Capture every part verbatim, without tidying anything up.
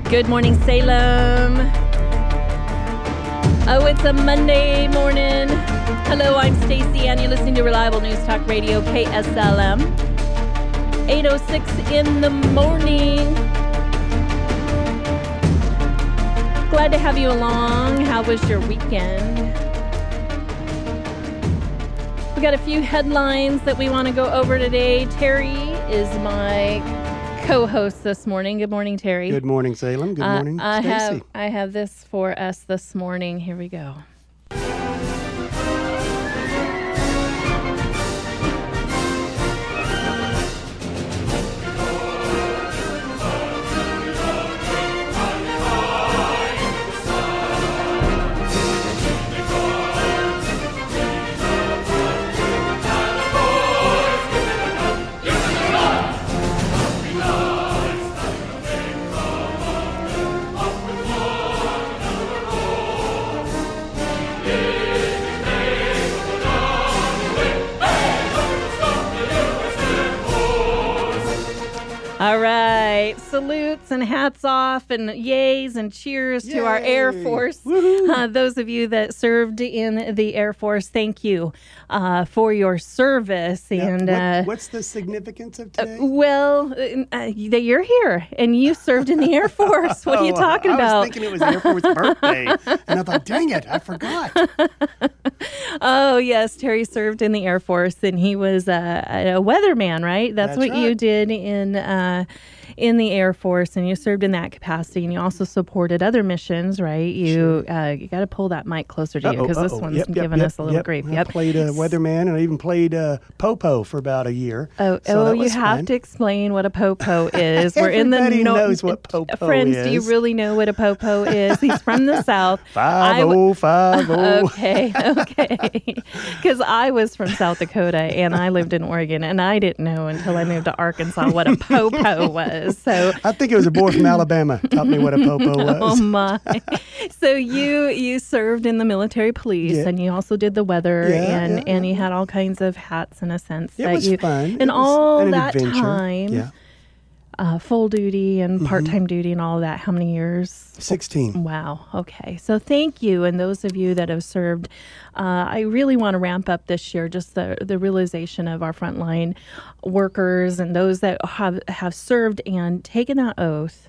Good morning, Salem. Oh, it's a Monday morning. Hello, I'm Stacy, and you're listening to Reliable News Talk Radio, K S L M. eight oh six in the morning. Glad to have you along. How was your weekend? We got a few headlines that we want to go over today. Terry is my co-host this morning. Good morning, Terry. Good morning, Salem. Good morning, uh, I Stacy. have I have this for us this morning. Here we go. All right. Salutes and hats off and yays and cheers Yay. to our Air Force. Uh, those of you that served in the Air Force, thank you uh, for your service. Yep. And What- uh, what's the significance of today? uh, well, uh, uh, that you're here and you served in the Air Force. What are you Oh, talking I about? was thinking it was Air Force birthday, and I thought, dang it, I forgot. Oh, yes. Terry served in the Air Force, and he was uh, a weatherman, right? That's, That's what you right. did in uh, in the Air Force, and you served in that capacity, and you also supported other missions, right? You uh, you got to pull that mic closer to you Uh-oh, because this uh-oh. one's Yep, yep, giving yep, us a little yep. grief. I Yep. played a weatherman, and I even played uh, Popo for about a year. Oh, so oh that you was have fun. to explain what a popo is. We're in the Everybody no- knows what Popo Friends, do you is. really know what a popo is? He's from the South. I Five w- oh, five oh. Okay, okay. Because I was from South Dakota and I lived in Oregon, and I didn't know until I moved to Arkansas what a popo was. So, I think it was a boy from Alabama taught me what a Popo was. oh my! So you you served in the military police, Yeah. and you also did the weather, Yeah, and yeah, and yeah. you had all kinds of hats in a sense. It that was you, fun. And It was all an that adventure. time. Yeah. Uh, full duty and Mm-hmm. part-time duty and all of that. How many years? sixteen. Wow. Okay. So thank you. And those of you that have served, uh, I really want to ramp up this year just the, the realization of our frontline workers and those that have, have served and taken that oath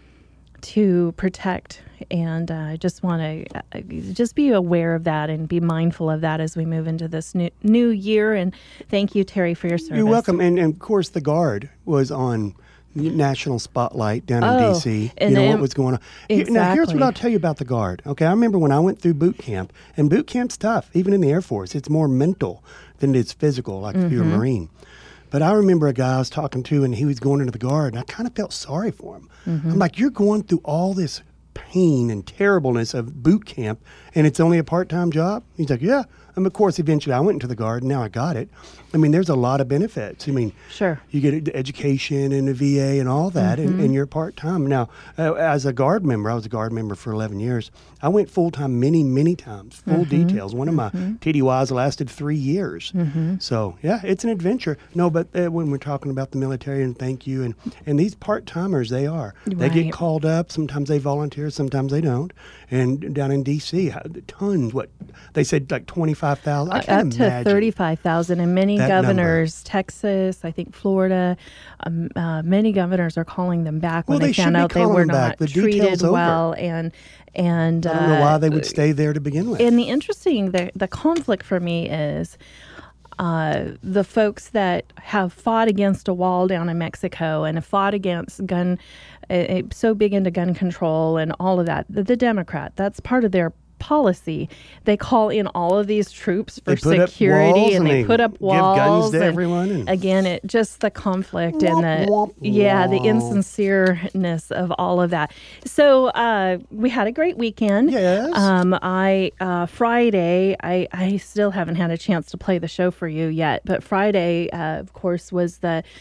to protect. And I uh, just want to uh, just be aware of that and be mindful of that as we move into this new, new year. And thank you, Terry, for your service. You're welcome. And, and of course, the Guard was on national spotlight down in Oh, D C. and You know then- what was going on. Here- Now, here's what Exactly. I'll tell you about the Guard. Okay, I remember when I went through boot camp, and boot camp's tough, even in the Air Force. It's more mental than it is physical, like if you're a Marine. But I remember a guy I was talking to, and he was going into the Guard, and I kind of felt sorry for him. I'm like, you're going through all this pain and terribleness of boot camp, and it's only a part-time job? He's like, yeah. And of course, eventually I went into the Guard, and now I got it. I mean, there's a lot of benefits. I mean, Sure. you get ed- education and the V A and all that, Mm-hmm. and, and you're part-time. Now, uh, as a Guard member, I was a Guard member for eleven years. I went full-time many, many times, full Mm-hmm. details. One of my T D Ys lasted three years. Mm-hmm. So, yeah, it's an adventure. No, but uh, when we're talking about the military, and thank you, and, and these part-timers, they are. They Right. get called up. Sometimes they volunteer, sometimes they don't. And down in D C, how- tons, what, they said like twenty-five thousand. I Uh, can't up to imagine. thirty-five thousand, and many that governors, Texas, I think Florida, um, uh, many governors are calling them back Well, when they, they should found be out they calling were them back. not The detail's treated over. well, and and I don't know uh, why they would stay there to begin with. And the interesting, the the conflict for me is uh, the folks that have fought against a wall down in Mexico and have fought against gun, uh, uh, so big into gun control and all of that. The, the Democrat, that's part of their policy. They call in all of these troops for They put up security, walls and and they they put up give walls. guns to and everyone and- again, it just the conflict and Womp, the womp, yeah, the womp. insincereness of all of that. So uh, we had a great weekend. Yes. Um, I uh, Friday, I I still haven't had a chance to play the show for you yet, but Friday, uh, of course, was the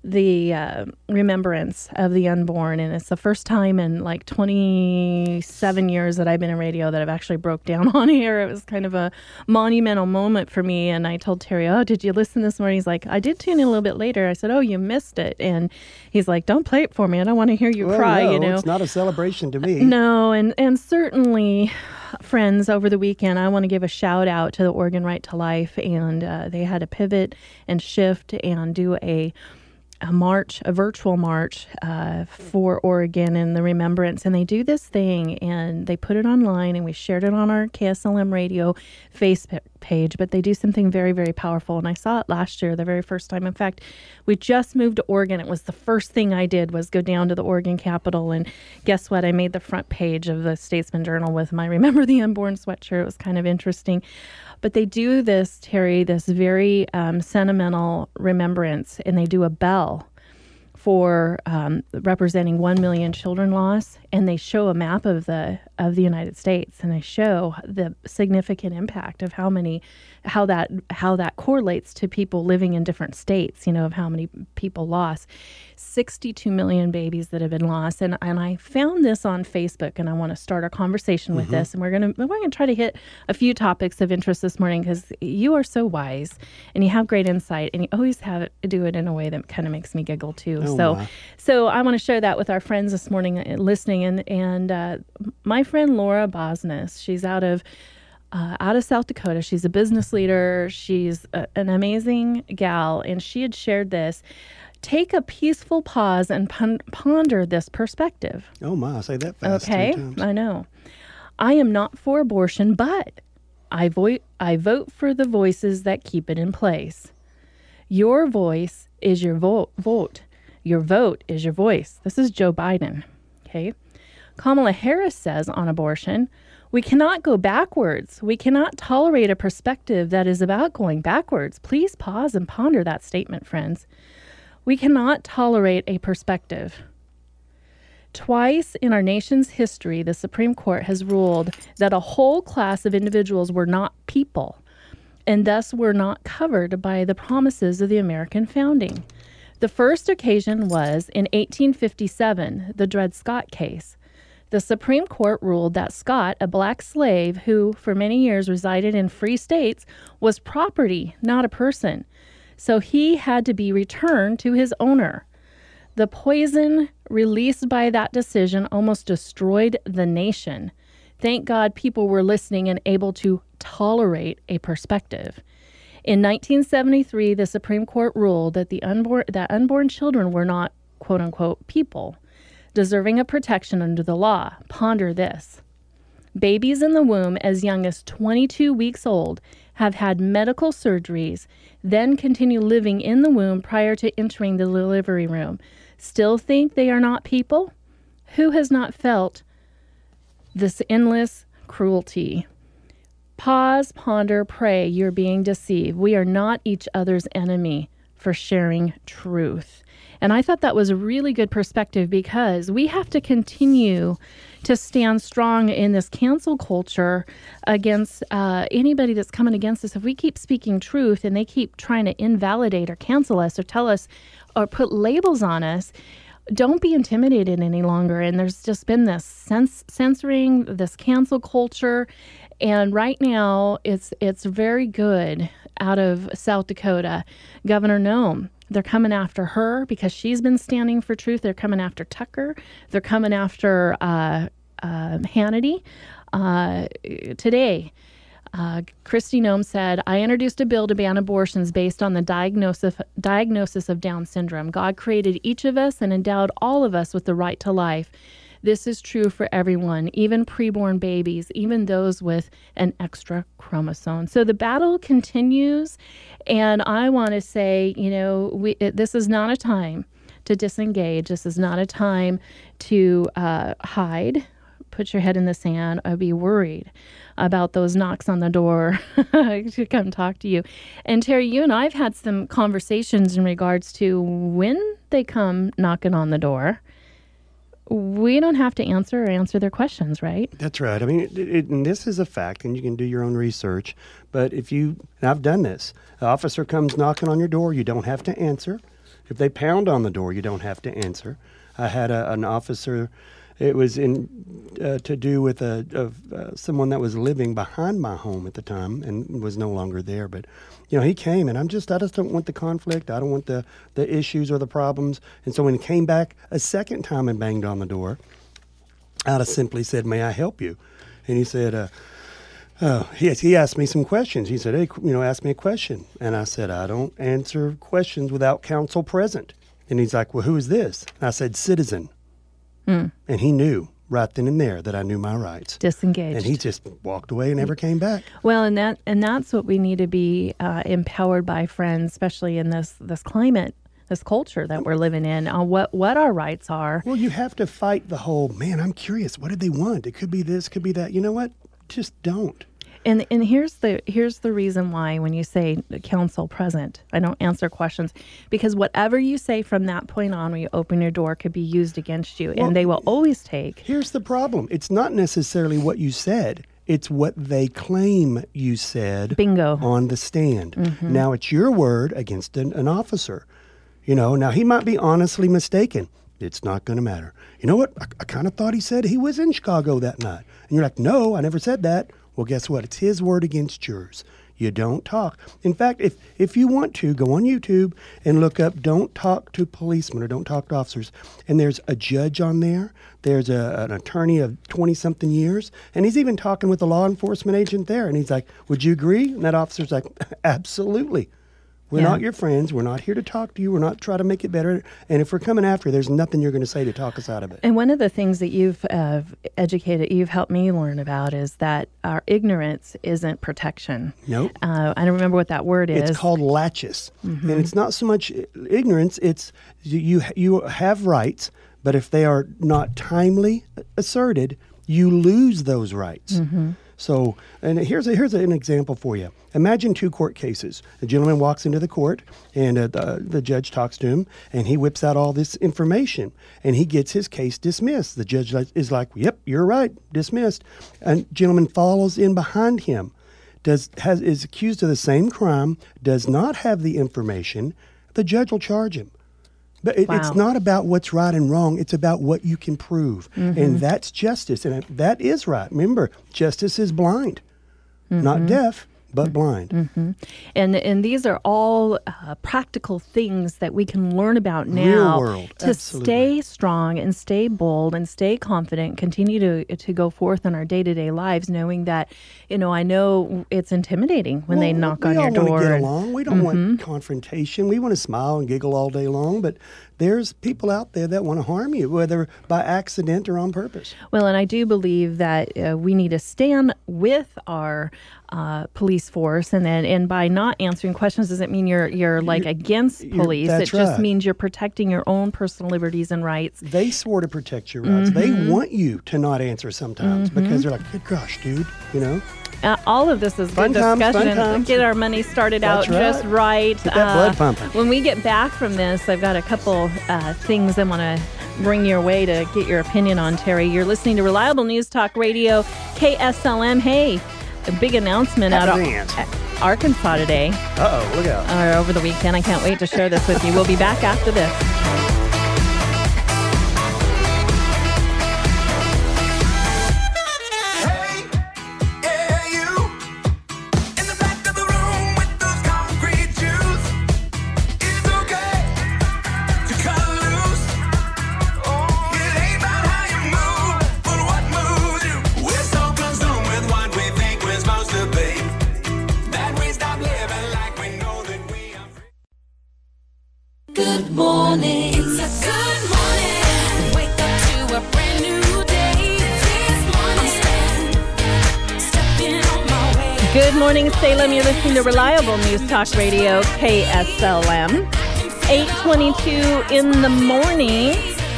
the uh, remembrance of the unborn, and it's the first time in like twenty-seven years that I've been in radio that I've actually broke down on here. It was kind of a monumental moment for me, and I told Terry, oh, did you listen this morning? He's like, I did tune in a little bit later. I said, oh, you missed it. And he's like, don't play it for me. I don't want to hear you well, cry, no, you know. It's not a celebration to me. No, and, and certainly, friends, over the weekend, I want to give a shout out to the Oregon Right to Life, and uh, they had to pivot and shift and do a a march, a virtual march uh, for Oregon and the remembrance. And they do this thing and they put it online, and we shared it on our K S L M radio Facebook page, but they do something very, very powerful. And I saw it last year, the very first time. In fact, we just moved to Oregon. It was the first thing I did was go down to the Oregon Capitol. And guess what? I made the front page of the Statesman Journal with my Remember the Unborn sweatshirt. It was kind of interesting. But they do this, Terry, this very um, sentimental remembrance, and they do a bell for um, representing one million children lost, and they show a map of the of the United States, and they show the significant impact of how many, how that how that correlates to people living in different states. You know, of how many people lost. sixty-two million babies that have been lost, and and I found this on Facebook, and I want to start a conversation with mm-hmm. this, and we're gonna we're gonna try to hit a few topics of interest this morning, because you are so wise and you have great insight, and you always have it, do it in a way that kind of makes me giggle too. Oh, so my. so I want to share that with our friends this morning uh, listening, and and uh, my friend Laura Bosness, she's out of. Uh, out of South Dakota. She's a business leader. She's a, an amazing gal, and she had shared this. Take a peaceful pause and pon- ponder this perspective. Oh my, say that fast. Okay, I know. I am not for abortion, but I, vo- I vote for the voices that keep it in place. Your voice is your vo- vote. Your vote is your voice. This is Joe Biden. Okay. Kamala Harris says on abortion, we cannot go backwards. We cannot tolerate a perspective that is about going backwards. Please pause and ponder that statement, friends. We cannot tolerate a perspective. Twice in our nation's history, the Supreme Court has ruled that a whole class of individuals were not people, and thus were not covered by the promises of the American founding. The first occasion was in eighteen fifty-seven, the Dred Scott case. The Supreme Court ruled that Scott, a black slave who for many years resided in free states, was property, not a person. So he had to be returned to his owner. The poison released by that decision almost destroyed the nation. Thank God people were listening and able to tolerate a perspective. In nineteen seventy-three, the Supreme Court ruled that the unborn that unborn children were not, quote unquote, people, deserving of protection under the law. Ponder this. Babies in the womb as young as twenty-two weeks old have had medical surgeries, then continue living in the womb prior to entering the delivery room. Still think they are not people? Who has not felt this endless cruelty? Pause, ponder, pray. You're being deceived. We are not each other's enemy for sharing truth. And I thought that was a really good perspective, because we have to continue to stand strong in this cancel culture against uh, anybody that's coming against us. If we keep speaking truth and they keep trying to invalidate or cancel us or tell us or put labels on us, don't be intimidated any longer. And there's just been this cens- censoring, this cancel culture. And right now, it's it's very good out of South Dakota. Governor Noem, they're coming after her because she's been standing for truth. They're coming after Tucker. They're coming after uh, uh, Hannity. Uh, today, uh, Kristi Noem said, I introduced a bill to ban abortions based on the diagnosis, diagnosis of Down syndrome. God created each of us and endowed all of us with the right to life. This is true for everyone, even preborn babies, even those with an extra chromosome. So the battle continues, and I want to say, you know, we, it, this is not a time to disengage. This is not a time to uh, hide, put your head in the sand, or be worried about those knocks on the door to come talk to you. And Terry, you and I have had some conversations in regards to when they come knocking on the door, we don't have to answer or answer their questions, right? That's right. I mean, it, it, and this is a fact, and you can do your own research. But if you, and I've done this, the officer comes knocking on your door, you don't have to answer. If they pound on the door, you don't have to answer. I had a, an officer. It was in uh, to do with a of uh, someone that was living behind my home at the time and was no longer there. But you know, he came, and I'm just I just don't want the conflict. I don't want the the issues or the problems. And so when he came back a second time and banged on the door, I just simply said, "May I help you?" And he said, uh, "Oh, he he asked me some questions." He said, "Hey, you know, ask me a question." And I said, "I don't answer questions without counsel present." And he's like, "Well, who is this?" And I said, "Citizen." Mm. And he knew right then and there that I knew my rights. Disengaged. And he just walked away and never came back. Well, and that and that's what we need to be uh, empowered by, friends, especially in this this climate, this culture that we're living in, on what, what our rights are. Well, you have to fight the whole, man, I'm curious, what did they want? It could be this, could be that. You know what? Just don't. And and here's the here's the reason why when you say counsel present, I don't answer questions, because whatever you say from that point on when you open your door could be used against you, well, and they will always take. Here's the problem. It's not necessarily what you said. It's what they claim you said. Bingo. On the stand. Mm-hmm. Now it's your word against an, an officer. You know, now he might be honestly mistaken. It's not going to matter. You know what? I, I kind of thought he said he was in Chicago that night. And you're like, no, I never said that. Well, guess what? It's his word against yours. You don't talk. In fact, if, if you want to, go on YouTube and look up Don't Talk to Policemen or Don't Talk to Officers. And there's a judge on there. There's a, an attorney of twenty-something years. And he's even talking with a law enforcement agent there. And he's like, would you agree? And that officer's like, absolutely. We're yeah. not your friends. We're not here to talk to you. We're not trying to make it better. And if we're coming after you, there's nothing you're going to say to talk us out of it. And one of the things that you've uh, educated, you've helped me learn about is that our ignorance isn't protection. Nope. Uh, I don't remember what that word is. It's called laches. Mm-hmm. And it's not so much ignorance. It's you, you have rights, but if they are not timely asserted, you lose those rights. Mm-hmm. So, and here's a, here's an example for you. Imagine two court cases. A gentleman walks into the court, and uh, the, the judge talks to him, and he whips out all this information, and he gets his case dismissed. The judge is like, yep, you're right, dismissed. A gentleman follows in behind him, does has is accused of the same crime, does not have the information. The judge will charge him. But it, wow. it's not about what's right and wrong. It's about what you can prove. Mm-hmm. And that's justice. And that is right. Remember, justice is blind, mm-hmm. not deaf, but blind. Mm-hmm. And and these are all uh, practical things that we can learn about now. Real world. To Absolutely. Stay strong and stay bold and stay confident, continue to to go forth in our day-to-day lives, knowing that, you know, I know it's intimidating when well, they knock on your door. We door. all want to get and, along. We don't mm-hmm. want confrontation. We want to smile and giggle all day long, but there's people out there that want to harm you, whether by accident or on purpose. Well, and I do believe that uh, we need to stand with our uh, police force, and then and by not answering questions doesn't mean you're you're like you're, against police. It just right. means you're protecting your own personal liberties and rights. They swore to protect your rights. Mm-hmm. They want you to not answer sometimes mm-hmm. because they're like, good gosh, dude, you know. Uh, all of this is fun good times, discussion. Fun times. Get our money started That's out right. just right. Get that uh, blood pumping. When we get back from this, I've got a couple uh, things I want to bring your way to get your opinion on, Terry. You're listening to Reliable News Talk Radio, K S L M. Hey, a big announcement out of uh, Arkansas today. Uh-oh, look out. Or over the weekend. I can't wait to share this with you. We'll be back after this. Good morning. It's a good morning. Wake up to a brand new day. This morning, stepping on my way. Good morning, Salem. You're listening to Reliable News Talk Radio, K S L M. eight twenty-two in the morning.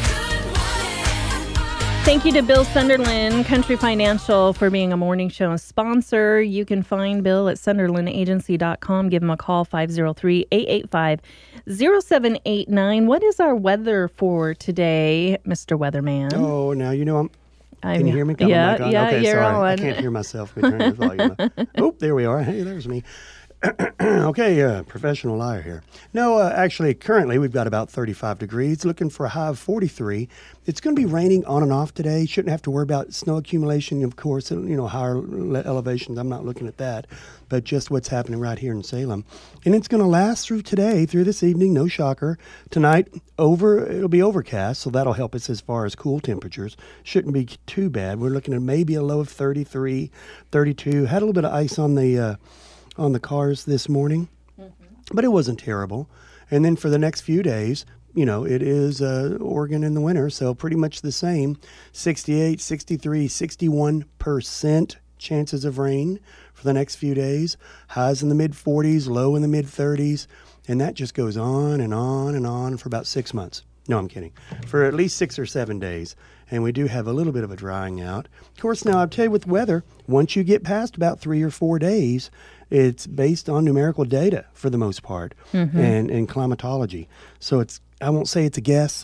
Thank you to Bill Sunderland, Country Financial, for being a morning show sponsor. You can find Bill at sunderland agency dot com. Give him a call, five oh three, eight eight five, oh seven eight nine. What is our weather for today, Mister Weatherman? Oh, now you know I'm... I'm Can you hear me? Got yeah, my mic on? yeah, okay, you're sorry. on. I can't hear myself. We turn the volume up. Oh, there we are. Hey, there's me. Okay, uh, professional liar here. No, uh, actually, currently we've got about thirty-five degrees, looking for a high of forty-three. It's going to be raining on and off today. Shouldn't have to worry about snow accumulation, of course, you know, higher le- elevations. I'm not looking at that, but just what's happening right here in Salem. And it's going to last through today, through this evening, no shocker. Tonight, over it'll be overcast, so that'll help us as far as cool temperatures. Shouldn't be too bad. We're looking at maybe a low of thirty-three, thirty-two. Had a little bit of ice on the... Uh, on the cars this morning, but it wasn't terrible. And then for the next few days, you know, it is uh, Oregon in the winter, so pretty much the same. sixty-eight, sixty-three, sixty-one percent chances of rain for the next few days. Highs in the mid forties, low in the mid thirties, and that just goes on and on and on for about six months. No, I'm kidding. For at least six or seven days. And we do have a little bit of a drying out. Of course, now I'll tell you with weather, once you get past about three or four days, it's based on numerical data for the most part mm-hmm. and, and climatology. So it's I won't say it's a guess,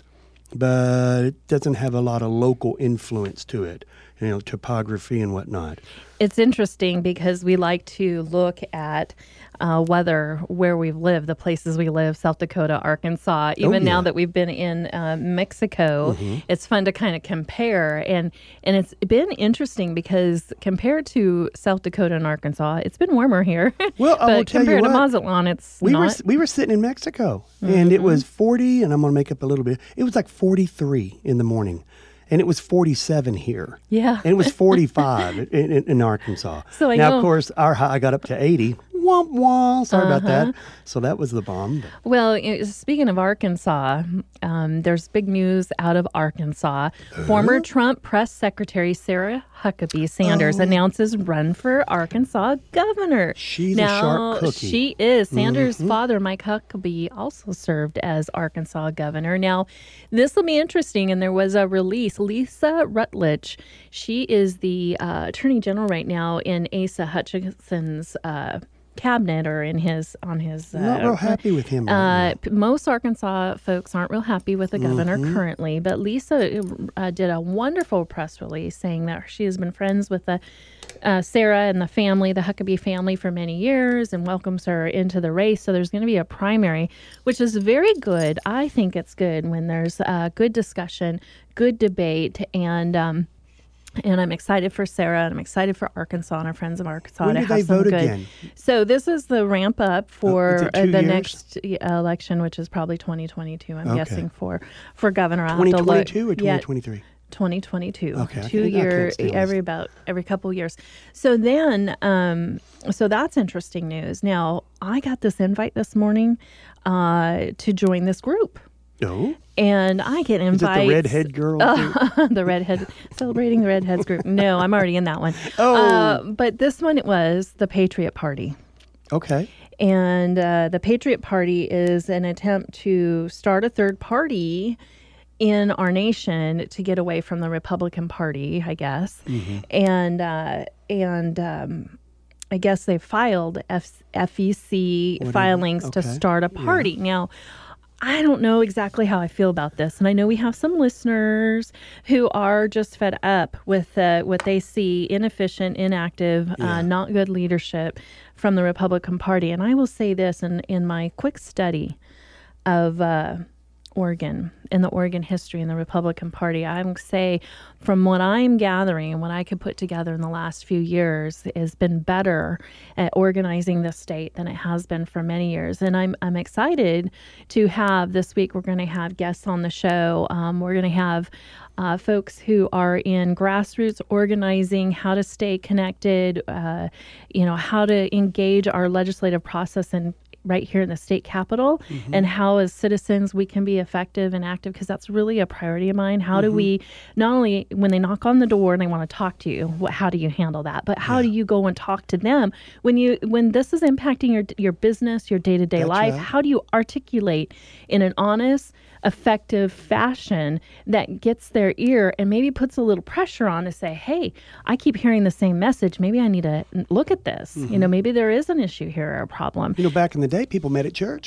but it doesn't have a lot of local influence to it, you know, topography and whatnot. It's interesting because we like to look at uh, weather where we've lived, the places we live, South Dakota, Arkansas. Even oh, yeah. now that we've been in uh, Mexico, mm-hmm. it's fun to kind of compare. And and it's been interesting because compared to South Dakota and Arkansas, it's been warmer here. Well, I but will tell compared you to what, Mazatlan, it's we not. Were, we were sitting in Mexico, mm-hmm. and it was forty, and I'm going to make up a little bit. It was like forty-three in the morning. And it was forty-seven here. Yeah. And it was forty-five in, in, in Arkansas. So I now, know. of course, our high got up to eighty. Womp womp. Sorry uh-huh. about that. So that was the bomb. But. Well, you know, speaking of Arkansas, um, there's big news out of Arkansas. Uh-huh. Former Trump press secretary Sarah Huckabee Sanders oh. announces run for Arkansas governor. She's now, a sharp cookie. She is. Sanders' mm-hmm. father, Mike Huckabee, also served as Arkansas governor. Now, this will be interesting, and there was a release. Lisa Rutledge, she is the uh, attorney general right now in Asa Hutchinson's uh cabinet or in his on his uh, not real happy with him right uh, most Arkansas folks aren't real happy with the governor mm-hmm. currently, but Lisa uh, did a wonderful press release saying that she has been friends with the uh, Sarah and the family, the Huckabee family, for many years and welcomes her into the race. So there's going to be a primary, which is very good. I think it's good when there's uh, good discussion, good debate, and um And I'm excited for Sarah, and I'm excited for Arkansas and our friends of Arkansas when to do have they some vote good. Again? So this is the ramp up for Oh, uh, the years? next uh, election, which is probably twenty twenty-two. I'm Okay. guessing for for governor. I'll have to twenty look. twenty-two or Yeah, twenty twenty-three? twenty twenty-two. Okay, I two can't- I year can't stand every this. about every couple years. So then, um, so that's interesting news. Now I got this invite this morning uh, to join this group. Oh, And I get is it invites. the redhead girl? Uh, the redhead, celebrating the redheads group. No, I'm already in that one. Oh. Uh, but this one, it was the Patriot Party. Okay. And uh, the Patriot Party is an attempt to start a third party in our nation to get away from the Republican Party, I guess. Mm-hmm. And, uh, and, um, I guess they filed F- FEC Whatever. filings to Okay. start a party. Yeah. Now, I don't know exactly how I feel about this, and I know we have some listeners who are just fed up with uh, what they see inefficient, inactive, Yeah. uh, not good leadership from the Republican Party. And I will say this in, in my quick study of uh, Oregon and the Oregon history and the Republican Party, I would say from what I'm gathering and what I could put together in the last few years has been better at organizing the state than it has been for many years. And I'm I'm excited to have this week, we're going to have guests on the show. Um, we're going to have uh, folks who are in grassroots organizing, how to stay connected, uh, you know, how to engage our legislative process and right here in the state capitol, mm-hmm. and how as citizens we can be effective and active, because that's really a priority of mine. How mm-hmm. do we, not only when they knock on the door and they want to talk to you, what, how do you handle that? But how yeah. do you go and talk to them when you when this is impacting your your business, your day-to-day That's life? right. How do you articulate in an honest, effective fashion that gets their ear and maybe puts a little pressure on to say, hey, I keep hearing the same message. Maybe I need to look at this. Mm-hmm. You know, maybe there is an issue here or a problem. You know, back in the day, people met at church.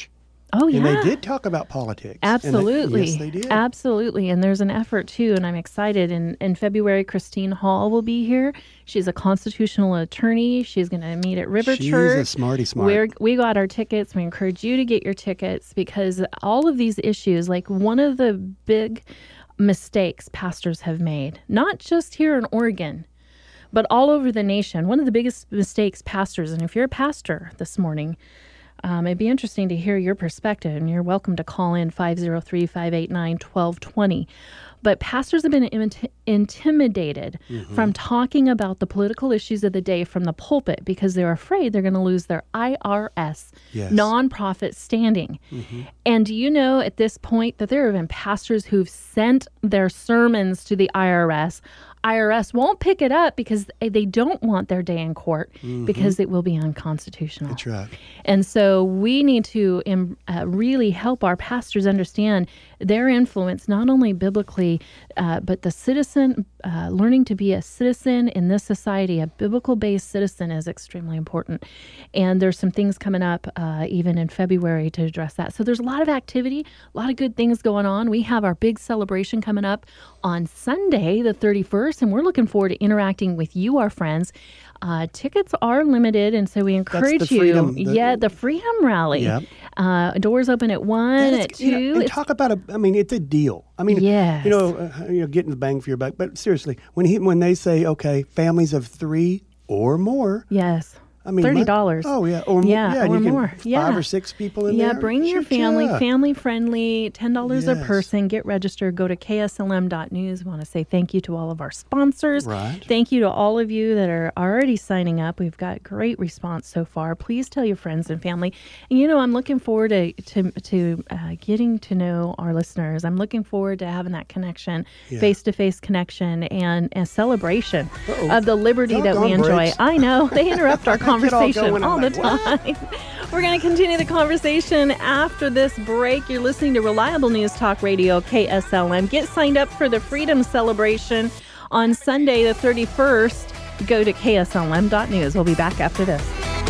Oh, yeah. And they did talk about politics. And they- Absolutely. yes, they did. Absolutely. And there's an effort too, and I'm excited. In in February, Christine Hall will be here. She's a constitutional attorney. She's going to meet at River She's Church. a smarty smart. We're, we got our tickets. We encourage you to get your tickets because all of these issues, like one of the big mistakes pastors have made, not just here in Oregon, but all over the nation. One of the biggest mistakes pastors, and if you're a pastor this morning, Um, it'd be interesting to hear your perspective, and you're welcome to call in five oh three, five eight nine, one two two zero. But pastors have been imit- intimidated Mm-hmm. from talking about the political issues of the day from the pulpit because they're afraid they're going to lose their I R S Yes. nonprofit standing. Mm-hmm. And do you know at this point that there have been pastors who've sent their sermons to the I R S? I R S won't pick it up because they don't want their day in court because it will be unconstitutional. That's right. And so we need to um, uh, really help our pastors understand their influence, not only biblically, uh, but the citizen, uh, learning to be a citizen in this society, a biblical-based citizen is extremely important. And there's some things coming up uh, even in February to address that. So there's a lot of activity, a lot of good things going on. We have our big celebration coming up on Sunday, the thirty-first, and we're looking forward to interacting with you, our friends. Uh, tickets are limited, and so we encourage you. freedom- the- yeah, the Freedom Rally. Yep. Uh, doors open at one, And at it's- you know, two. and It's- talk about a. I mean, it's a deal. I mean, Yes. you know, uh, you know, getting the bang for your buck. But seriously, when he when they say, okay, families of three or more. yes. I mean, thirty my- dollars. Oh yeah, or mo- yeah, yeah, and or you can more. five Yeah, or six people in yeah, there. bring your Shoot family, ya. family friendly, ten dollars a Yes. person. Get registered. Go to K S L M dot news. Want to say thank you to all of our sponsors. Right. Thank you to all of you that are already signing up. We've got great response so far. Please tell your friends and family. And you know, I'm looking forward to to, to uh, getting to know our listeners. I'm looking forward to having that connection, Yeah. face to face connection, and a celebration Uh-oh. of the liberty that we Doggone enjoy. brakes. I know they interrupt our Get all conversation going, I'm all the like, what? time. We're going to continue the conversation after this break. You're listening to Reliable News Talk Radio, K S L M. Get signed up for the Freedom Celebration on Sunday, the thirty-first. Go to K S L M dot news. We'll be back after this.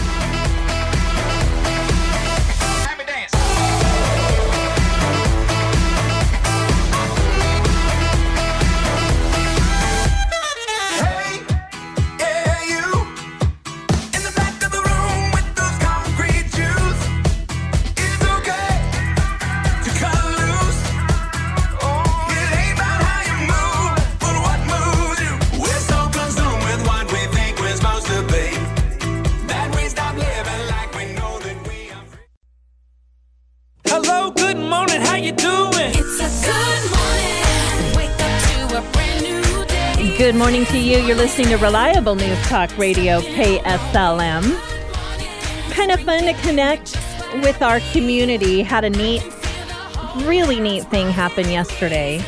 Happy dance. Hey, yeah, you in the back of the room with those concrete shoes. It's okay to cut loose. It ain't about how you move, but what moves you. We're so consumed with what we think we're supposed to be that we stop living like we know that we are free. Hello, good morning, how you doing? It's a good morning. Wake up to a brand new day. Good morning to you. You're listening to Reliable News Talk Radio, K S L M. Kind of fun to connect with our community. Had a neat, really neat thing happen yesterday.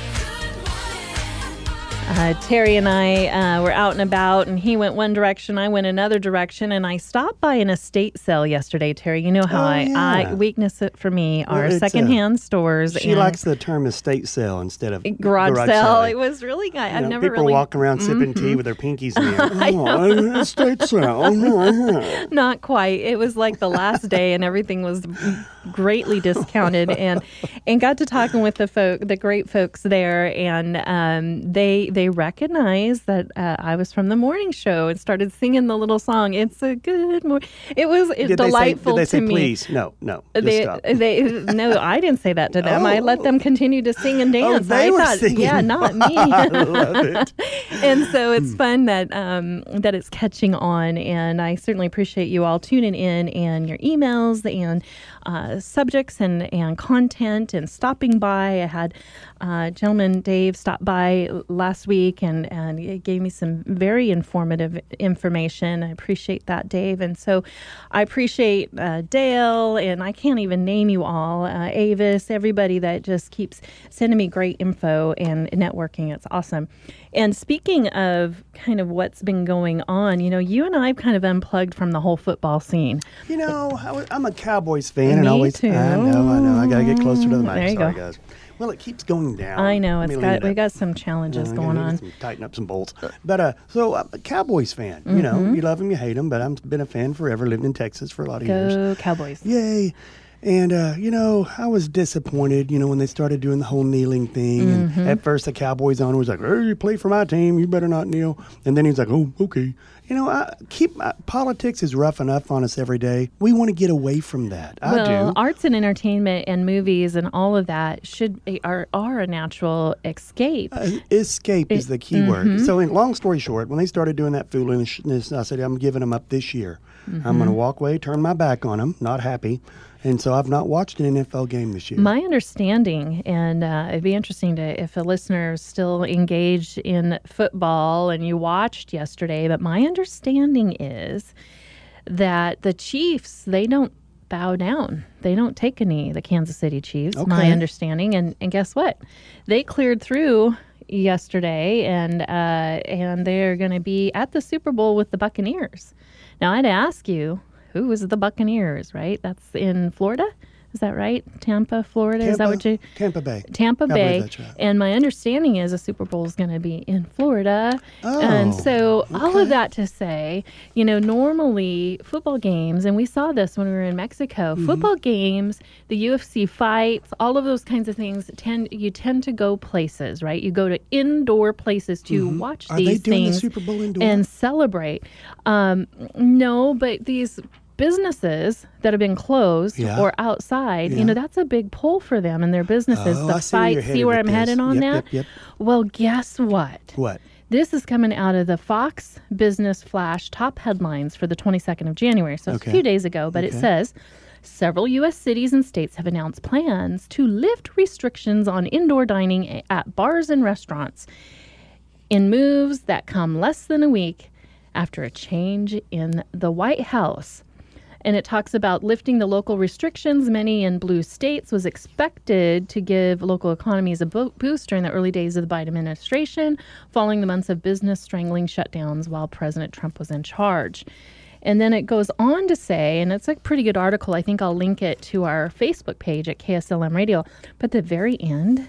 Uh, Terry and I uh, were out and about, and he went one direction, I went another direction, and I stopped by an estate sale yesterday, Terry. You know how Oh, I, I yeah. weakness it for me are it's a- secondhand stores. She and likes the term estate sale instead of garage, sale. selling. It was really good. You I've know, never people really Mm-hmm. are walking around sipping tea with their pinkies in the air. Oh, estate sale. Not quite. It was like the last day, and everything was greatly discounted. and and got to talking with the folk, the great folks there, and um, they they recognized that uh, I was from the morning show and started singing the little song. It's a good morning. It was it, Did they say, delightful did they say to me. please? No, no. Just They, stop. they, no, I didn't say that to them. I let Oh. them continue to sing and dance. they I were thought, singing. yeah, not me. I love it. And so it's fun that um, that it's catching on, and I certainly appreciate you all tuning in and your emails and uh, subjects and, and content and stopping by. I had uh, gentleman Dave stop by last week and and it gave me some very informative information. I appreciate that, Dave, and so I appreciate uh, Dale, and I can't even name you all, uh, Avis, everybody that just keeps sending me great info and networking. It's awesome. And speaking of kind of what's been going on, you know, you and I have kind of unplugged from the whole football scene. You know, I was, I'm a Cowboys fan, and Me always. too. I know, I know. I gotta get closer to the mic. There you Sorry, go. guys. Well, it keeps going down. I know Let it's me got leave we it. got some challenges Uh, I going gotta on. some- tighten up some bolts. But uh, so I'm a Cowboys fan. You know, you love them, you hate them. But I've been a fan forever. Lived in Texas for a lot of years. Mm-hmm. Go Cowboys. Yay! And, uh, you know, I was disappointed, you know, when they started doing the whole kneeling thing. And Mm-hmm. at first, the Cowboys owner was like, hey, you play for my team. You better not kneel. And then he was like, oh, okay. You know, I keep uh, politics is rough enough on us every day. We want to get away from that. I well, do. arts and entertainment and movies and all of that should be, are are a natural escape. Uh, escape is the key mm-hmm. word. So, in long story short, when they started doing that foolishness, I said, I'm giving them up this year. Mm-hmm. I'm going to walk away, turn my back on them, not happy. And so I've not watched an N F L game this year. My understanding, and uh, it'd be interesting to if a listener is still engaged in football and you watched yesterday, but my understanding is that the Chiefs, they don't bow down. They don't take a knee, the Kansas City Chiefs, my Okay. understanding. And, and guess what? They cleared through yesterday, and uh, and they're going to be at the Super Bowl with the Buccaneers. Now, I'd ask you, who is the Buccaneers, right? That's in Florida? Is that right? Tampa, Florida? Is that Tampa- what you... Tampa Bay. Tampa I believe Bay. that's right. And my understanding is a Super Bowl is going to be in Florida. and Oh, so all okay. of that to say, you know, normally football games, and we saw this when we were in Mexico, Mm-hmm. football games, the U F C fights, all of those kinds of things, tend you tend to go places, right? You go to indoor places to watch Mm-hmm. Are these they doing the things Super Bowl indoor? and celebrate. Um, no, but these businesses that have been closed Yeah. or outside, Yeah. you know, that's a big pull for them and their businesses. Oh, the I see where you're fight, see headed where with I'm headed this. on Yep, that? yep, yep. Well, guess what? What? This is coming out of the Fox Business Flash top headlines for the twenty-second of January. So it's Okay. a few days ago, but it Okay. says several U S cities and states have announced plans to lift restrictions on indoor dining a- at bars and restaurants in moves that come less than a week after a change in the White House. And it talks about lifting the local restrictions, many in blue states, was expected to give local economies a bo- boost during the early days of the Biden administration, following the months of business strangling shutdowns while President Trump was in charge. And then it goes on to say, and it's a pretty good article, I think I'll link it to our Facebook page at K S L M Radio, but at the very end,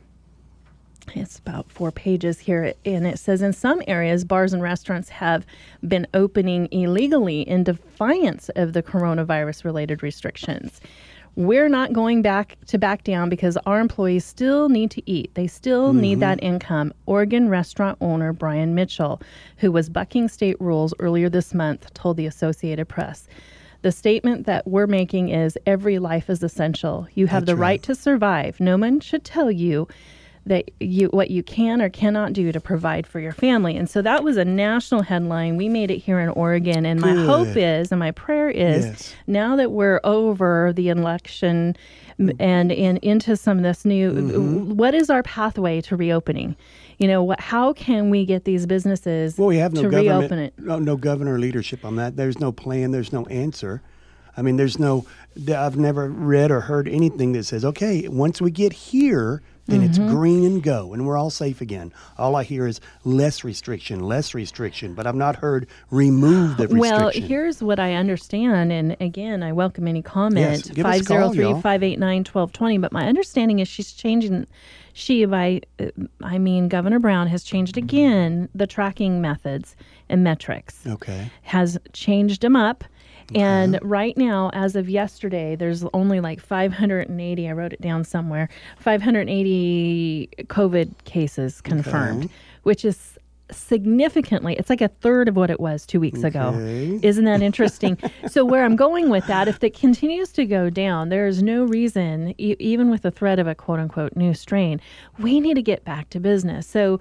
it's about four pages here, and it says in some areas, bars and restaurants have been opening illegally in defiance of the coronavirus-related restrictions. We're not going back to back down because our employees still need to eat. They still need that income. Oregon restaurant owner Brian Mitchell, who was bucking state rules earlier this month, told the Associated Press. The statement that we're making is every life is essential. You have That's the right. right to survive. No one should tell you that you what you can or cannot do to provide for your family. And so that was a national headline. We made it here in Oregon. And my hope Good. is, and my prayer is, Yes. now that we're over the election m- and, and into some of this new, Mm-hmm. what is our pathway to reopening? You know, what? How can we get these businesses Well, we have no to government, reopen it? No, no governor leadership on that. There's no plan. There's no answer. I mean, there's no. I've never read or heard anything that says, okay, once we get here, then it's Mm-hmm. green and go, and we're all safe again. All I hear is less restriction, less restriction, but I've not heard remove the restriction. Well, here's what I understand, and again, I welcome any comment. Yes, give us a call, y'all. five oh three, five eight nine, one two two zero. But my understanding is she's changing, she, by, uh, I mean, Governor Brown has changed again the tracking methods and metrics. Okay. Has changed them up. And right now, as of yesterday, there's only like five hundred eighty, I wrote it down somewhere, five hundred eighty COVID cases confirmed, Okay. which is significantly, it's like a third of what it was two weeks ago. Okay. Isn't that interesting? So where I'm going with that, if it continues to go down, there is no reason, e- even with the threat of a quote unquote new strain, we need to get back to business. So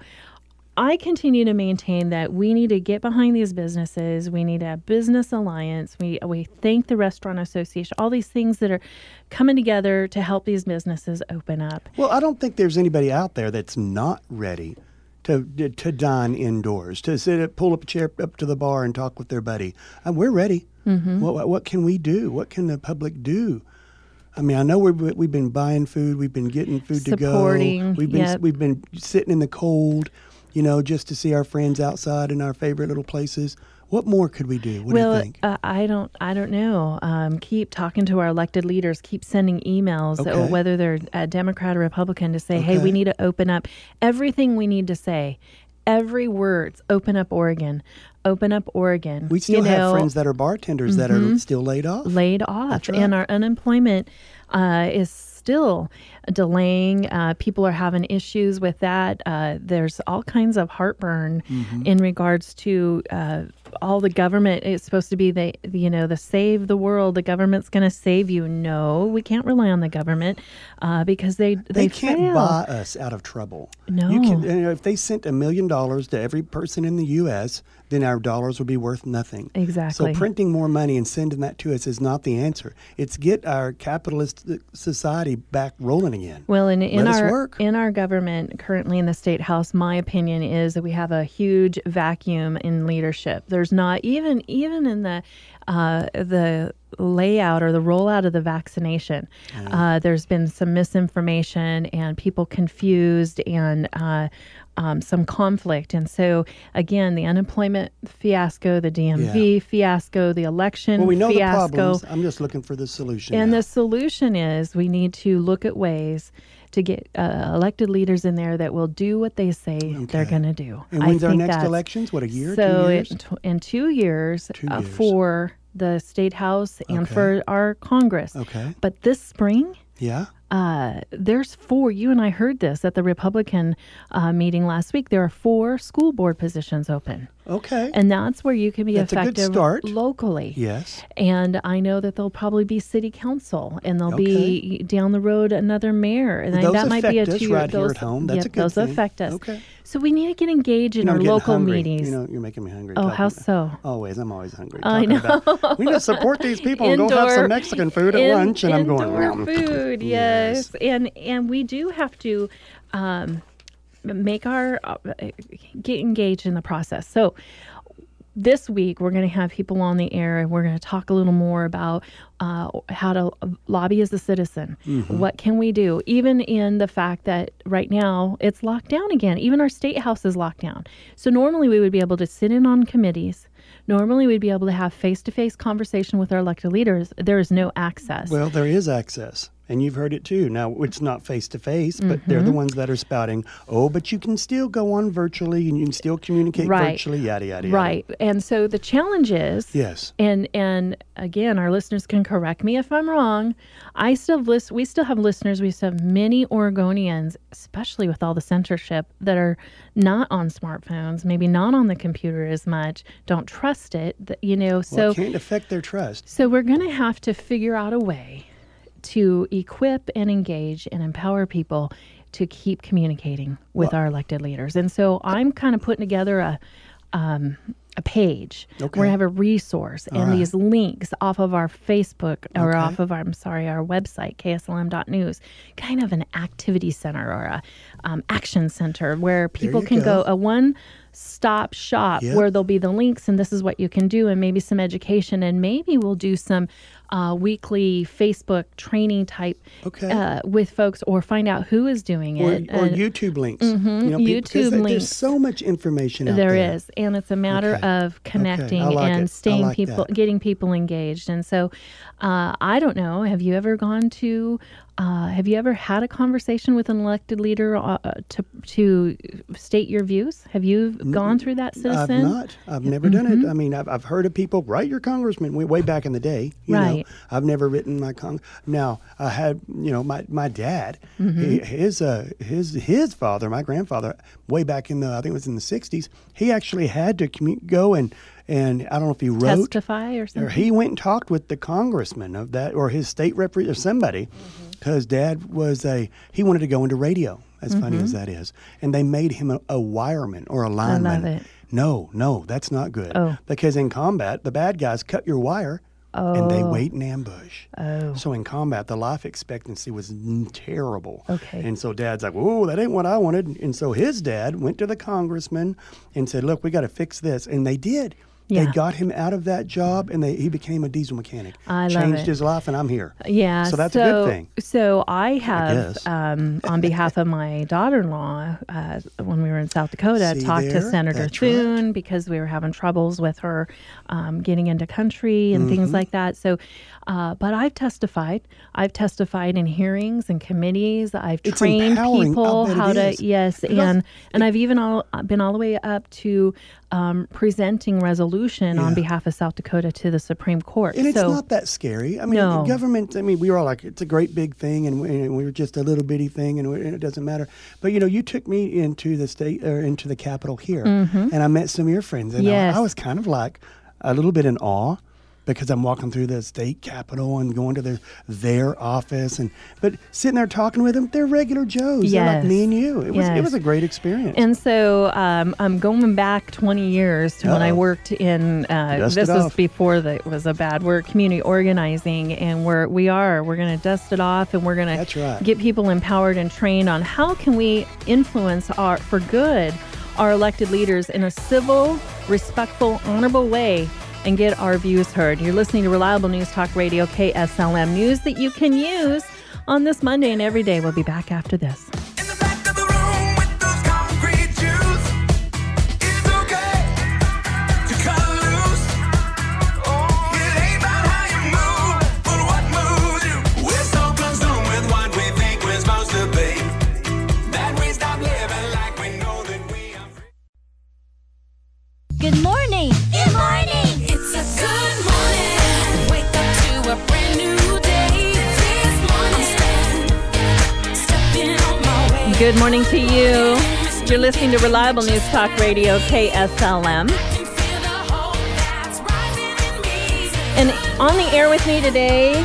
I continue to maintain that we need to get behind these businesses. We need a business alliance. We we thank the Restaurant Association, all these things that are coming together to help these businesses open up. Well, I don't think there's anybody out there that's not ready to to dine indoors, to sit, up, pull up a chair up to the bar and talk with their buddy. And we're ready. Mm-hmm. What, what what can we do? What can the public do? I mean, I know we've we've been buying food, we've been getting food to go, Supporting, we've been yep. we've been sitting in the cold, you know, just to see our friends outside in our favorite little places. What more could we do? What well, do you think? Uh, I don't, I don't know. Um, keep talking to our elected leaders. Keep sending emails, Okay. uh, whether they're a Democrat or Republican, to say, "Hey, Okay. we need to open up everything we need to say. Every word's open up Oregon, open up Oregon. We still you have know, friends that are bartenders that are still laid off. laid off, That's and right. our unemployment uh, is still delaying. Uh, people are having issues with that. Uh, there's all kinds of heartburn Mm-hmm. in regards to uh, all the government. It's supposed to be the you know the save the world. The government's going to save you. No, we can't rely on the government uh, because they they, They can't fail. buy us out of trouble. No. You can, you know, if they sent a million dollars to every person in the U S, then our dollars would be worth nothing. Exactly. So printing more money and sending that to us is not the answer. It's get our capitalist uh, society back rolling again. Well, in, in Let us our work. in our government currently in the state house, my opinion is that we have a huge vacuum in leadership. There's not even even in the uh, the layout or the rollout of the vaccination. Uh, there's been some misinformation and people confused and uh, um, some conflict. And so again, the unemployment fiasco, the D M V Yeah. fiasco, the election Well, we know fiasco. the problems. I'm just looking for the solution. And now. the solution is we need to look at ways to get uh, elected leaders in there that will do what they say they're Okay. going to do. And I when's our think next that's- elections? What, a year, two So years? in, tw- in two years, Two uh, years. for the state house and Okay. for our Congress. Okay. But this spring, Yeah. uh, there's four. You and I heard this at the Republican uh, meeting last week. There are four school board positions open, Okay. and that's where you can be That's a good effective start. locally. Yes. And I know that there'll probably be city council, and there'll be down the road another mayor, and Well, I- those that might be a affect us two-year. right here those, at home. That's yep, a good those thing. affect us. Okay. So we need to get engaged in You know, our I'm getting local hungry. meetings. You know, you're making me hungry. Oh, talking how about- so? Always. I'm always hungry. I talking about, we need to support these people and go have Indoor- some Mexican food at in- lunch. And I'm going, indoor "Mm." food, yes. And and we do have to um, make our uh, get engaged in the process. So this week we're going to have people on the air and we're going to talk a little more about uh, how to lobby as a citizen. Mm-hmm. What can we do? Even in the fact that right now it's locked down again. Even our state house is locked down. So normally we would be able to sit in on committees. Normally we'd be able to have face-to-face conversation with our elected leaders. There is no access. Well, there is access. And you've heard it too. Now, it's not face to face, but they're Mm-hmm. the ones that are spouting, oh, but you can still go on virtually and you can still communicate Right. virtually, yada, yada, yada. Right. And so the challenge is, Yes. and and again, our listeners can correct me if I'm wrong. I still have list, we still have listeners. We still have many Oregonians, especially with all the censorship, that are not on smartphones, maybe not on the computer as much, don't trust it. th- You know, Well, so it can't affect their trust. so we're going to have to figure out a way to equip and engage and empower people to keep communicating with our elected leaders. And so I'm kind of putting together a um, a page. Okay. We're going to have a resource and right. these links off of our Facebook or Okay. off of our, I'm sorry, our website, K S L M dot news, kind of an activity center or a um, action center where people you can go, go. a one stop shop Yep. where there'll be the links and this is what you can do and maybe some education and maybe we'll do some uh, weekly Facebook training type Okay. uh, with folks or find out who is doing Or, it. or And YouTube links. You know, peop- because YouTube there- links. There's so much information out there there. is, and it's a matter Okay. of connecting I like it. I and staying like people, that. getting people engaged. And so, uh, I don't know. Have you ever gone to? Uh, have you ever had a conversation with an elected leader uh, to to state your views? Have you gone through that, I've citizen? not. I've never done it. I mean, I've, I've heard of people write your congressman way, way back in the day. You know, Right. I've never written my con. Now I had, you know, my my dad, Mm-hmm. he, his uh his his father, my grandfather, way back in the I think it was in the sixties. He actually had to commu- go and and I don't know if he wrote Testify or or something. he went and talked with the congressman of that or his state representative or somebody Mm-hmm. because dad was a he wanted to go into radio, as funny as that is, and they made him a, a wireman or a lineman. it. No, no, that's not good. Oh. Because in combat, the bad guys cut your wire and they Oh. wait in ambush. Oh. So in combat, the life expectancy was n- terrible. Okay. And so dad's like, whoa, that ain't what I wanted. And so his dad went to the congressman and said, look, we got to fix this. And they did. Yeah. They got him out of that job and they, he became a diesel mechanic. I love Changed it. his life and I'm here. Yeah. So that's a good thing. So I have, guess. um, on behalf of my daughter-in-law, uh, when we were in South Dakota, See talked to there? Senator That's right. Thune because we were having troubles with her um, getting into country and Mm-hmm. things like that. So, uh, but I've testified. I've testified in hearings and committees. I've It's trained empowering. I'll people bet it how to is. yes, It does- and and I've even all been all the way up to um, presenting resolution on Yeah. behalf of South Dakota to the Supreme Court. And it's so, not that scary. I mean, No. the government, I mean, we were all like, it's a great big thing, and, we, and we're just a little bitty thing, and, we, and it doesn't matter. But, you know, you took me into the state, or into the Capitol here, and I met some of your friends, and Mm-hmm. Yes. I, I was kind of like a little bit in awe, because I'm walking through the state capitol and going to their their office, and but sitting there talking with them, they're regular Joes. They're like Yes. me and you. It was it Yes. was a great experience. And so um, I'm going back twenty years to when I Uh-oh. worked in. Uh, Dust this it was off. before that was a bad word. Community organizing, and we're we are we're going to dust it off, and we're going That's to right. get people empowered and trained on how can we influence our for good our elected leaders in a civil, respectful, honorable way, and get our views heard. You're listening to Reliable News Talk Radio, K S L M, news that you can use on this Monday and every day. We'll be back after this. In the back of the room with those concrete Jews, it's okay to cut loose. It ain't about how you move, but what moves you. We're so consumed with what we think we're supposed to be that we stop living like we know that we are free. Good morning. Good morning. It's a good morning. Wake up to a brand new day. This morning, stepping on my way. Good morning to you. You're listening to Reliable News Talk Radio, K S L M. Can feel the hope that's rising in me. And on the air with me today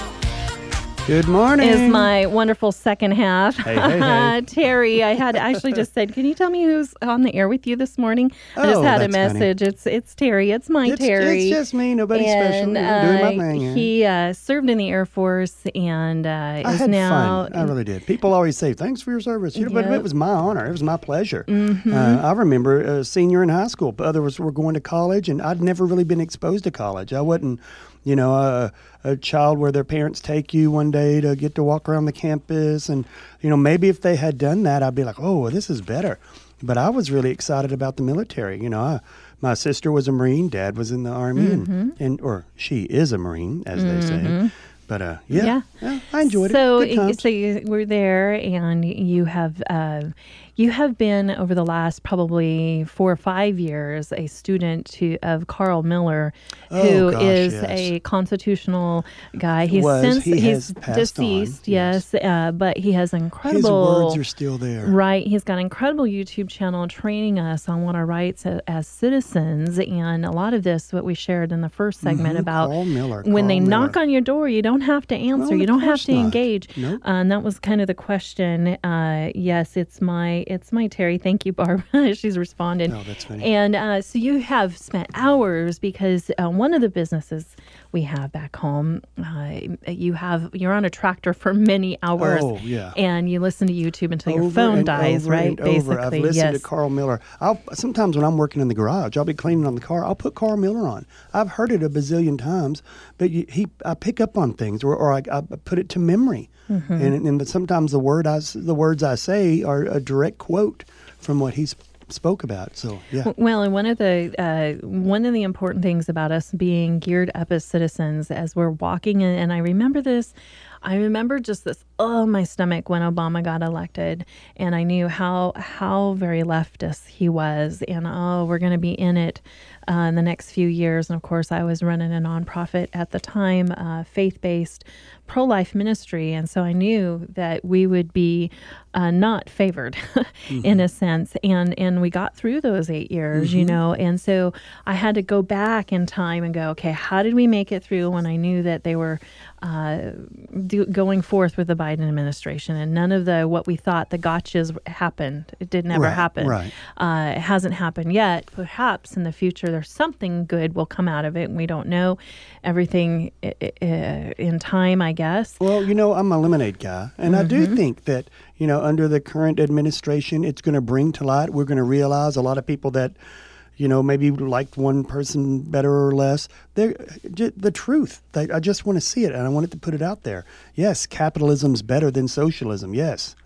Good morning. is my wonderful second half, Hey, hey, hey. Terry. I had actually just said, can you tell me who's on the air with you this morning? I just Oh, had a that's funny. message. It's it's Terry. It's my it's, Terry. it's just me, nobody and special. I'm doing my uh, thing. yeah. he uh, served in the Air Force and uh, I is had now. fun. I really did. People always say, thanks for your service. You know, But Yep. it was my honor. It was my pleasure. Mm-hmm. Uh, I remember a senior in high school. Others were going to college, and I'd never really been exposed to college. I wasn't, you know, a, a child where their parents take you one day to get to walk around the campus. And, you know, maybe if they had done that, I'd be like, oh, well, this is better. But I was really excited about the military. You know, I, my sister was a Marine. Dad was in the Army, Mm-hmm. and, and or she is a Marine, as they say. But uh, yeah, Yeah. yeah, I enjoyed so, it. Good y- times. So you were there, and you have uh, you have been over the last probably four or five years a student to of Carl Miller, Oh, who gosh, is yes. a constitutional guy. He's Was. since He he's has passed on, deceased, yes. yes, uh, but he has His incredible. words are still there. Right. He's got an incredible YouTube channel training us on what our rights a- as citizens. And a lot of this, what we shared in the first segment Mhm, about Carl Miller, when they Carl knock Miller. on your door, you don't have to answer. No, you of don't have course to not. engage. Nope. Uh, and that was kind of the question. Uh, yes, it's my, it's my Terry. Thank you, Barbara. She's responded. Oh, that's funny. And uh, so you have spent hours because uh, one of the businesses we have back home, uh, you have, you're on a tractor for many hours. Oh, yeah. And you listen to YouTube until your Over phone and dies, over right? and over. I've listened yes. to Carl Miller. I'll sometimes when I'm working in the garage, I'll be cleaning on the car. I'll put Carl Miller on. I've heard it a bazillion times, but you, he, I pick up on things, or, or I, I put it to memory. Mm-hmm. And, and sometimes the word I, s- the words I say are a direct quote from what he sp- spoke about. So yeah. Well, and one of the uh, one of the important things about us being geared up as citizens, as we're walking in, and I remember this, I remember just this, oh, my stomach when Obama got elected, and I knew how how very leftist he was, and oh, we're going to be in it uh, in the next few years. And of course, I was running a nonprofit at the time, uh, faith-based pro-life ministry, and so I knew that we would be uh, not favored in a sense, and and we got through those eight years, you know, and so I had to go back in time and go, okay, how did we make it through when I knew that they were uh, do, going forth with the Biden administration, and none of the what we thought the gotchas happened. It did never Right, happen. right. Uh, it hasn't happened yet. Perhaps in the future there's something good will come out of it, and we don't know everything i- i- uh, in time, I guess. Well, you know, I'm a lemonade guy, and I Mm-hmm. do think that, you know, under the current administration, it's going to bring to light, we're going to realize a lot of people that, you know, maybe liked one person better or less. They're, j- the truth. They, I just want to see it, and I wanted to put it out there. Yes, capitalism's better than socialism. Yes,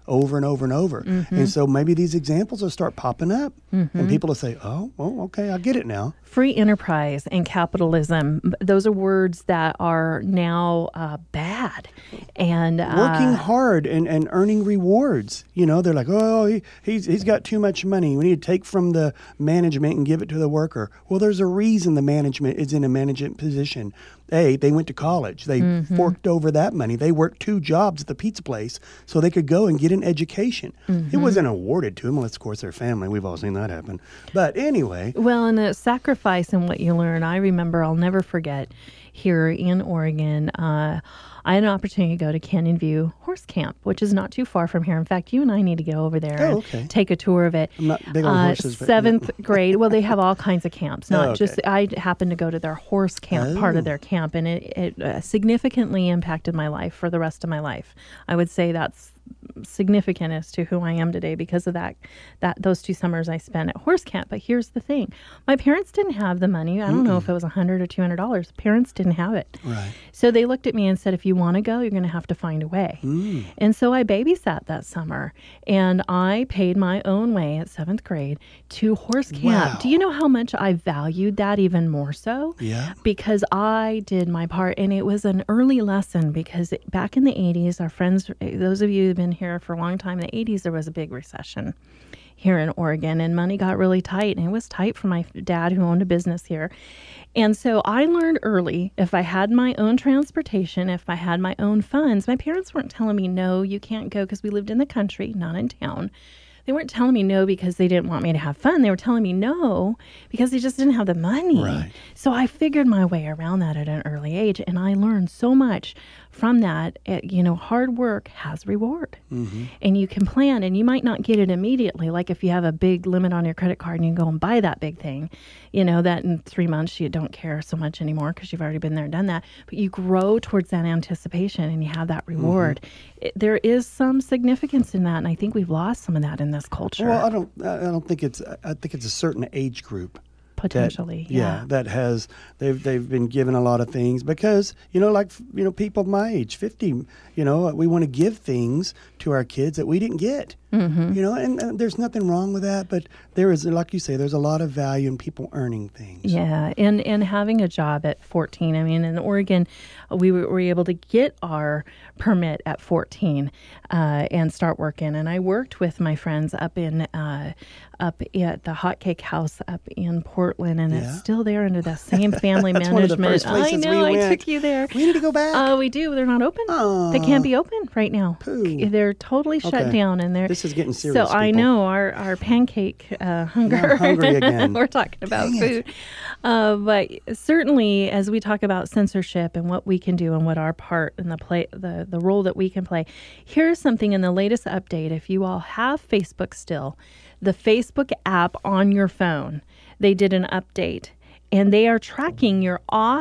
over and over and over. Mm-hmm. And so maybe these examples will start popping up, and people will say, "Oh, well, okay, I get it now." Free enterprise and capitalism, b- those are words that are now uh, bad. And uh, Working hard and, and earning rewards. You know, they're like, "Oh, he, he's he's got too much money. We need to take from the management and give it to the worker." Well, there's a reason the management is in a management position. A, they went to college. They Mm-hmm. forked over that money. They worked two jobs at the pizza place so they could go and get an education. Mm-hmm. It wasn't awarded to them, unless, of course, their family. We've all seen that happen. But anyway, Well, and the sacrifice and what you learn, I remember, I'll never forget here in Oregon. Uh, I had an opportunity to go to Canyon View Horse Camp, which is not too far from here. In fact, you and I need to go over there Oh, and okay. take a tour of it. I'm not big on Uh, horses, but- seventh grade. Well, they have all kinds of camps. Not Oh, okay. just. I happened to go to their horse camp, part Oh. of their camp, and it, it uh, significantly impacted my life for the rest of my life. I would say that's significant as to who I am today because of that that those two summers I spent at horse camp. But here's the thing. My parents didn't have the money. I don't know if it was a hundred or two hundred dollars. Parents didn't have it. Right. So they looked at me and said, if you want to go, you're going to have to find a way. Mm. And so I babysat that summer and I paid my own way at seventh grade to horse camp. Wow. Do you know how much I valued that even more so? Yeah. Because I did my part, and it was an early lesson because back in the eighties, our friends, those of you who've been here for a long time, in the eighties, there was a big recession here in Oregon, and money got really tight, and it was tight for my dad who owned a business here. And so I learned early, if I had my own transportation, if I had my own funds, my parents weren't telling me, no, you can't go, because we lived in the country, not in town. They weren't telling me no because they didn't want me to have fun. They were telling me no because they just didn't have the money. Right. So I figured my way around that at an early age, and I learned so much from that. It, you know, hard work has reward, Mm-hmm. and you can plan, and you might not get it immediately. Like if you have a big limit on your credit card and you go and buy that big thing, you know, that in three months you don't care so much anymore because you've already been there and done that. But you grow towards that anticipation and you have that reward. It, there is some significance in that, and I think we've lost some of that in this culture. Well, I don't. I don't think it's. I think it's a certain age group. that- Potentially, yeah. yeah. that has they've they've been given a lot of things because you know, like you know, people my age, fifty. You know, we want to give things to our kids that we didn't get. Mm-hmm. You know, and, and there's nothing wrong with that. But there is, like you say, there's a lot of value in people earning things. Yeah, and and having a job at fourteen. I mean, in Oregon, we were, were able to get our permit at fourteen uh, and start working. And I worked with my friends up in uh, up at the Hot Cake House up in Portland, and Yeah. it's still there under the same family That's one of the management. first places I know, we I went. took you there. We need to go back. Oh, we do. They're not open. They can't be open right now. Pooh. They're totally shut Okay. down, and they're This is getting serious, So I people. know our our pancake uh, hunger. I'm hungry again. We're talking about Dang it. food, uh, but certainly as we talk about censorship and what we can do and what our part in the play, the the role that we can play. Here's something in the latest update. If you all have Facebook still, the Facebook app on your phone, they did an update, and they are tracking your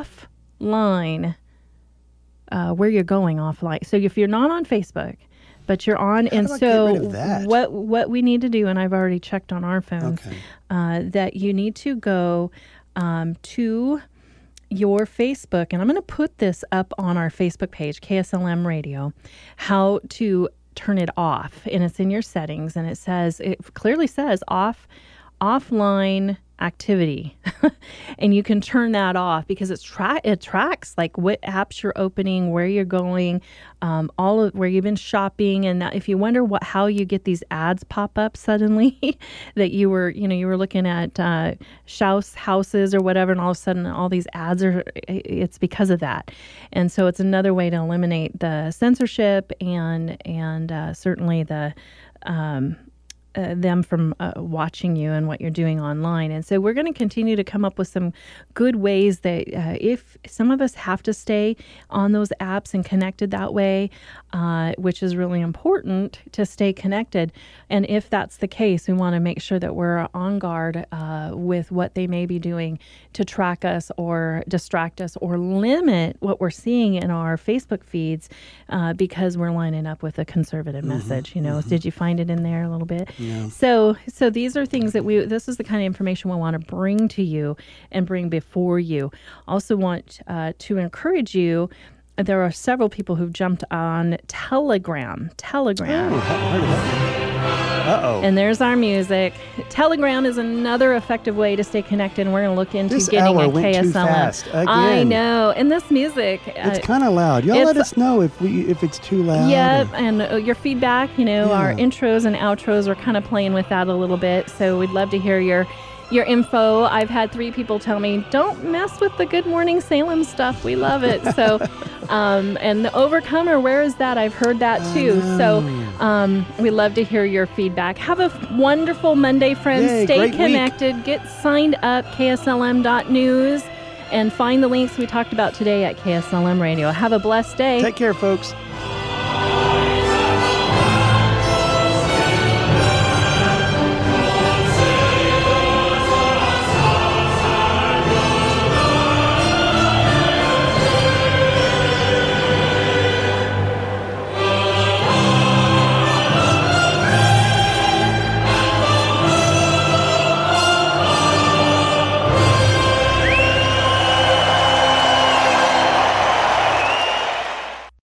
offline. Uh, where you're going offline. So if you're not on Facebook, but you're on, and do I get so rid of that? what what we need to do, and I've already checked on our phones, Okay. uh, that you need to go um, to your Facebook, and I'm going to put this up on our Facebook page, K S L M Radio, how to turn it off, and it's in your settings, and it says it clearly says off offline activity and you can turn that off because it's tra- it tracks like what apps you're opening, where you're going, um, all of where you've been shopping. And that, if you wonder what how you get these ads pop up suddenly that you were you know you were looking at uh Shouse houses or whatever, and all of a sudden all these ads are, it's because of that. And so it's another way to eliminate the censorship and and uh, certainly the um Uh, them from uh, watching you and what you're doing online. And so we're going to continue to come up with some good ways that uh, if some of us have to stay on those apps and connected that way, uh, which is really important to stay connected. And if that's the case, we want to make sure that we're on guard uh, with what they may be doing to track us or distract us or limit what we're seeing in our Facebook feeds uh, because we're lining up with a conservative message. You know, did you find it in there a little bit? Yeah. So, so these are things that we, this is the kind of information we want to bring to you and bring before you. Also want uh, to encourage you there are several people who've jumped on Telegram. Telegram. Oh, haven't heard of that. Uh-oh. And there's our music. Telegram is another effective way to stay connected, and we're going to look into This getting hour a went K too S L M. fast again. I know. And this music. It's uh, kind of loud. Y'all let it's- us know if we if it's too loud. Yep, or- and uh, your feedback, you know, our Yeah. intros and outros, we're kind of playing with that a little bit. So we'd love to hear your your info. I've had three people tell me, don't mess with the Good Morning Salem stuff. We love it. So, um, and the Overcomer, where is that? I've heard that too. So um, we love to hear your feedback. Have a wonderful Monday, friends. Yay, Stay great week. connected. Get signed up, K S L M dot news, and find the links we talked about today at K S L M Radio. Have a blessed day. Take care, folks.